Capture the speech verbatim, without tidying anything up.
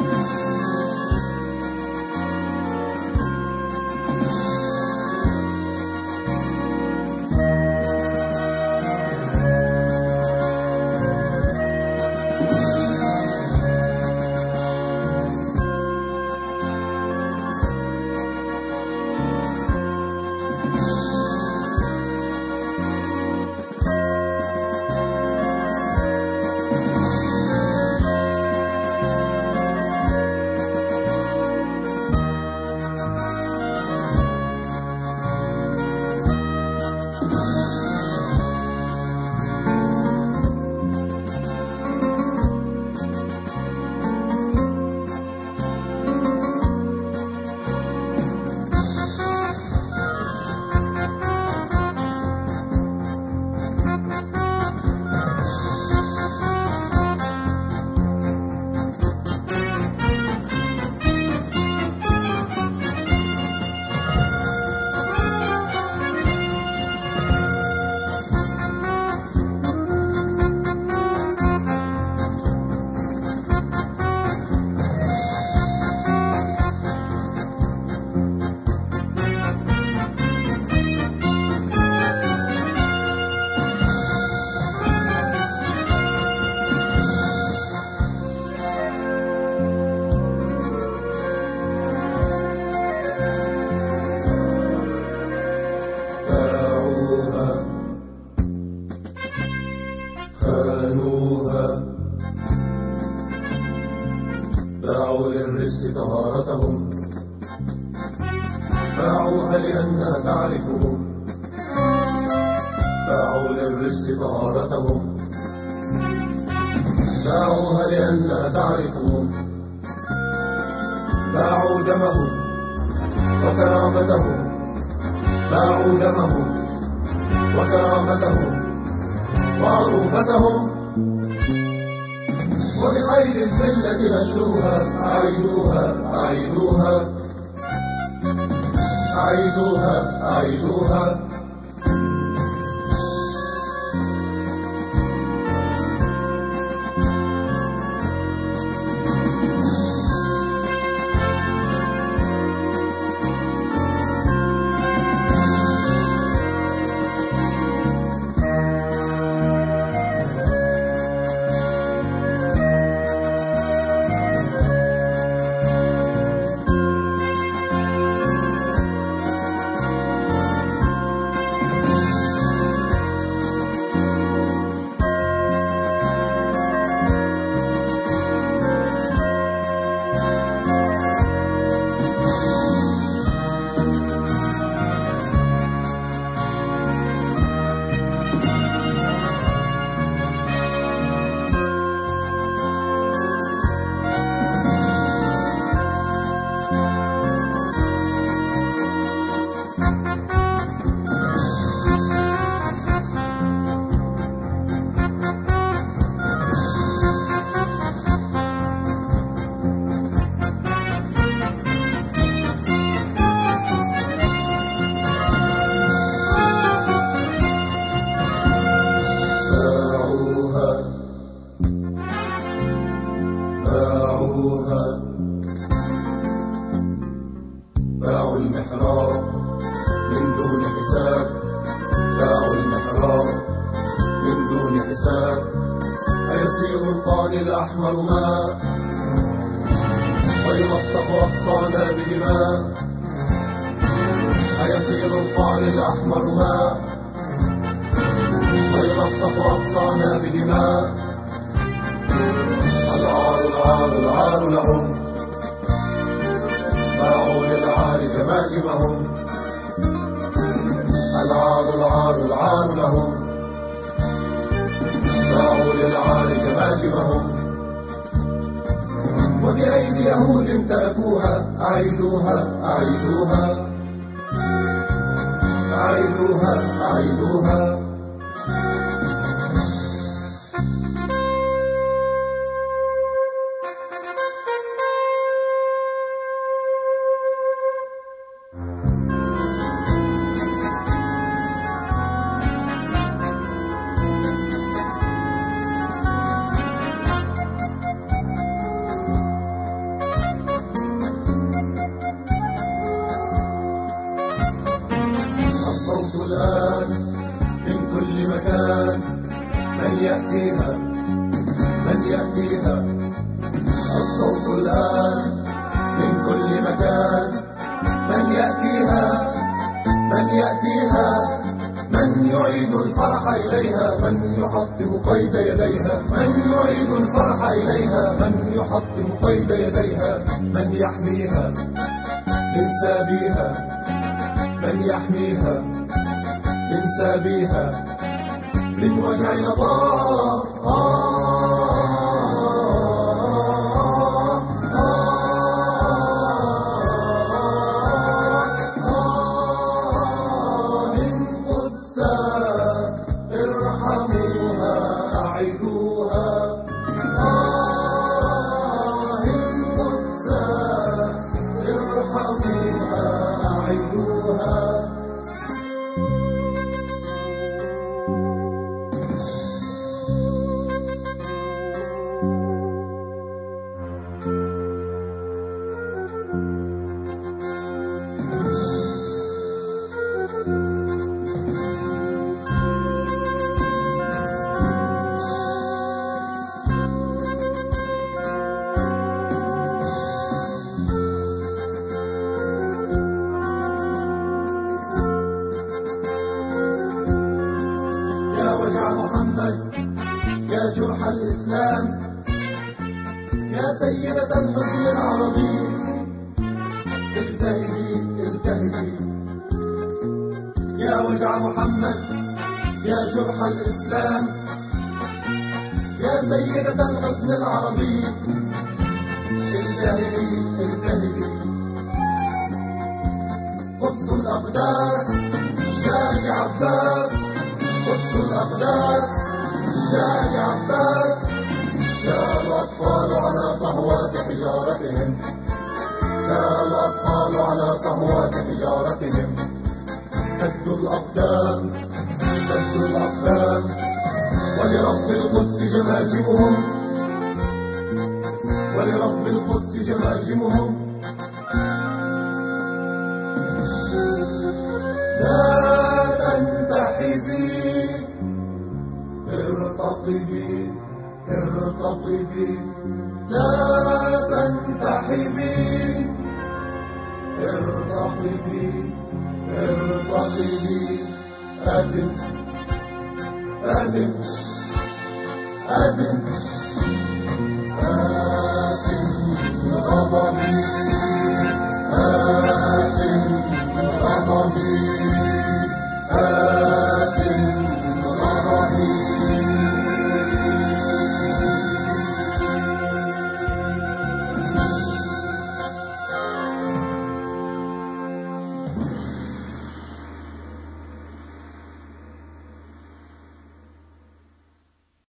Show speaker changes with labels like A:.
A: باعوا للرس طهارتهم، باعوها لأنها تعرفهم، باعوا للرس طهارتهم، باعوها لأنها تعرفهم، باعوا دمهم وكرامتهم، باعوا دمهم وكرامتهم وعروبتهم، وبقيد الذلة هلوها أعيدوها أعيدوها أعيدوها أعيدوها. باعوا المحراب من دون حساب، باعوا المحراب من دون حساب، أيسير القاني الأحمر ماء ويلطخ أقصانا بدماء، أيسير القاني الأحمر ماء ويلطخ أقصانا بدماء. العار العار العار لهم، باعوا للعار جماجمهم، العار العار العار لهم، باعوا للعار جماجمهم، وبأيدي يهود تركوها أعيدوها أعيدوها أعيدوها أعيدوها. قيد يديها من يحميها من سابيها، من يحميها من سابيها من وجع نطاق. محمد يا جرح الإسلام، يا سيدة الحزن العربي، التهبي التهبي. يا وجع محمد يا جرح الإسلام، يا سيدة الحزن العربي، التهبي التهبي. قدس الأقداس شاهي عباس، قدس الأقداس شاهي عباس. جاء الأطفال على صهوات حجارتهم، جاء الأطفال على صهوات حجارتهم. هدوا الأقدام هدوا الأقدام، ولرب القدس جماجمهم، ولرب القدس جماجمهم. لا تنتحبي، ارتقبي ارتقبي، لا تنتحبي، ارتقبي ارتقبي. أدم أدم أدم آتم غضبي، آتم